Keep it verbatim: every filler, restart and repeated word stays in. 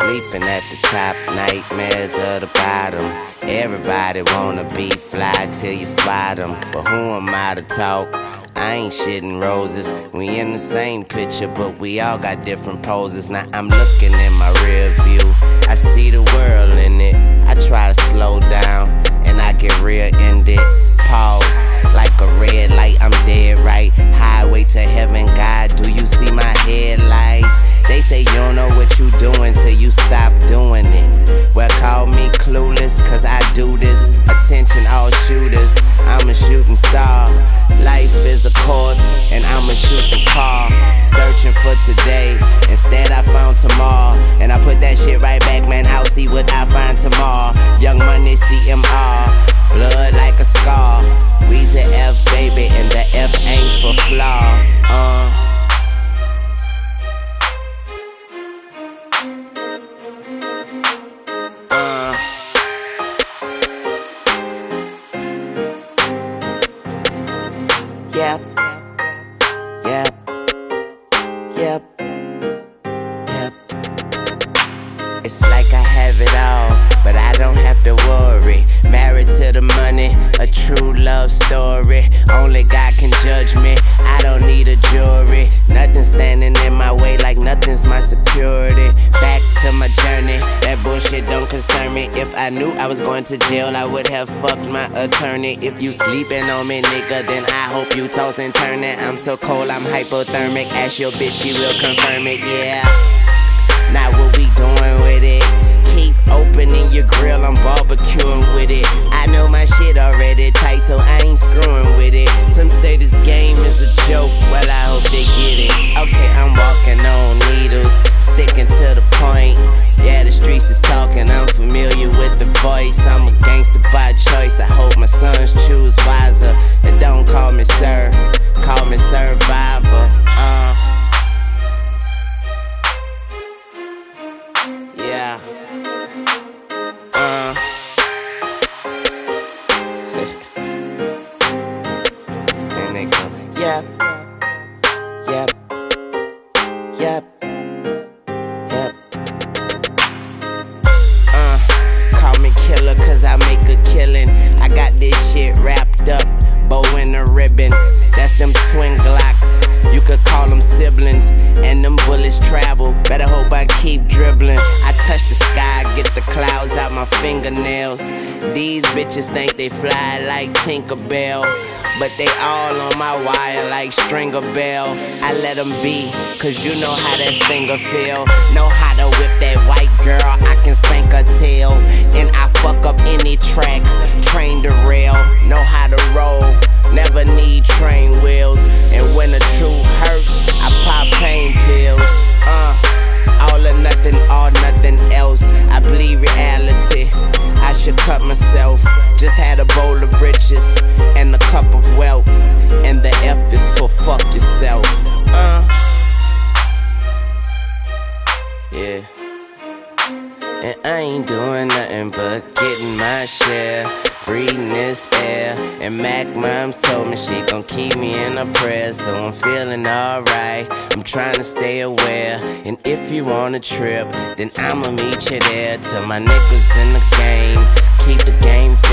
sleeping at the top, nightmares of the bottom. Everybody wanna be fly till you spot them. But who am I to talk? I ain't shitting roses. We in the same picture, but we all got different poses. Now I'm looking in my rear view, I see the world in it. I try to slow down, and I get rear-ended. Pause, like a red light, I'm dead right. Highway to heaven, God, do you see my headlights? They say you don't know what you doing till you stop doing it. Well, call me clueless, cause I do this. Attention all shooters, I'm a shooting star. Life is a course, and I'm a shooting car. Searching for today, instead I found tomorrow. And I put that shit right back, man, I'll see what I find tomorrow. Young Money, C M R, blood like a scar. Weezy F, baby, and the F ain't for flaw. Uh Yep, yep, yep, yep. It's like I have it all, but I don't have to worry. Married to the money, a true love story. Only God can judge me, I don't need a jury. Nothing standing in my way, like nothing's my security. Back to my journey, that bullshit don't concern me. If I knew I was going to jail, I would have fucked my attorney. If you sleeping on me, nigga, then I hope you toss and turn it. I'm so cold, I'm hypothermic. Ask your bitch, she will confirm it, yeah. Now what we doing with it? Keep opening your grill, I'm barbecuing with it. I know my shit already tight, so I ain't screwing with it. Some say this game is a joke, well I hope they get it. Okay, I'm walking on needles, sticking to the point. Yeah, the streets is talking, I'm familiar with the voice. I'm a gangster by choice, I hope my sons choose wiser. And don't call me sir, call me survivor. Uh Yeah. Uh. And they go, yep, yep, yep, yep. Uh, call me killer cause I make a killing. I got this shit wrapped up, bow and a ribbon. That's them twin Glocks, you could call them siblings. And them bullets travel, better hope I keep dribbling. I touch the sky, get the clouds out my fingernails. These bitches think they fly like Tinkerbell, but they all on my wire like Stringer Bell. I let them be, cause you know how that stinger feel. Know how to whip that white girl, I can spank her tail. And I fuck up any track, train the rail. Know how to roll, never need train wheels. And when the truth hurts, I pop pain pills. Uh, all or nothing, all nothing else. I bleed reality, I should cut myself. Just had a bowl of riches and a cup of wealth. And the F is for fuck yourself. Uh, yeah. And I ain't doing nothing but getting my share, breathing this air. And Mac Moms told me she gon' keep me in her prayers, so I'm feeling alright. I'm trying to stay aware. And if you want a trip, then I'ma meet you there. Till my niggas in the game, keep the game